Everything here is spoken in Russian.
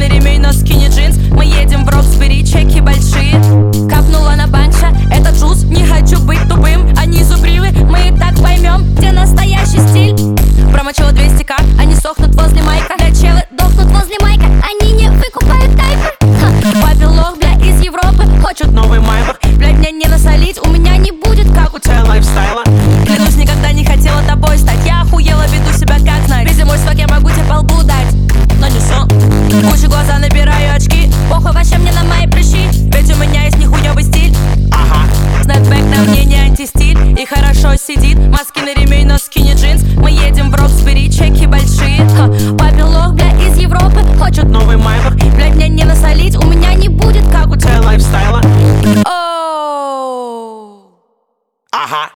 ремень, но скини джинс. Мы едем в Роксбери, чеки большие. Капнула на банча, это джуз. Не хочу быть тупым, они зубривы. Мы и так поймем, где настоящий стиль. Промочила 200к, они сохнут возле майка. Да челы дохнут возле майка, они не выкупают тайпер. Папин лох, бля, из Европы хочет новый майбах. Блядь, мне не насолить, у меня не будет как у тебя лайфстайла. Клянусь, никогда не хотела тобой стать. Я охуела, веду себя как знать. Видя мой свак, я могу тебе по лбу дать, но не сон. Гуччи глаза, набираю очки. Похуй вообще мне на мои прыщи, ведь у меня есть нихуёвый стиль. Снэпбэк на мне не антистиль и хорошо сидит. Маски на ремень, но скини джинс. Мы едем в Роксбери, чеки большие. Папин лох, бля, из Европы хочет новый майбах. Блядь, мне не насолить, у меня не будет как у тебя лайфстайла. Оу. Ага.